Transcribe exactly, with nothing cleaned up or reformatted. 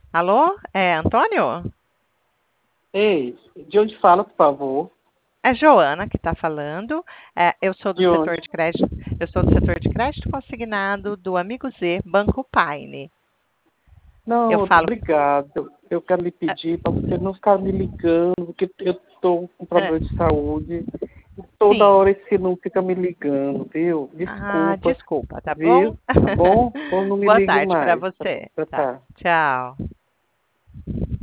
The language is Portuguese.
Alô? É Antônio? Ei, de onde fala, por favor? É Joana que está falando. É, eu sou do De setor onde? de crédito, eu sou do setor de crédito consignado do Amigo Z, Banco Paine. Eu Não, falo. obrigado. Eu quero lhe pedir para você não ficar me ligando, porque eu estou com É, problema de saúde. E toda sim. hora esse não fica me ligando, viu? Ah, Desculpa, desculpa, tá bom? viu? Tá bom? Ou não me Boa ligue tarde para mais. Tá, você. tá, Tá. tá. Tchau.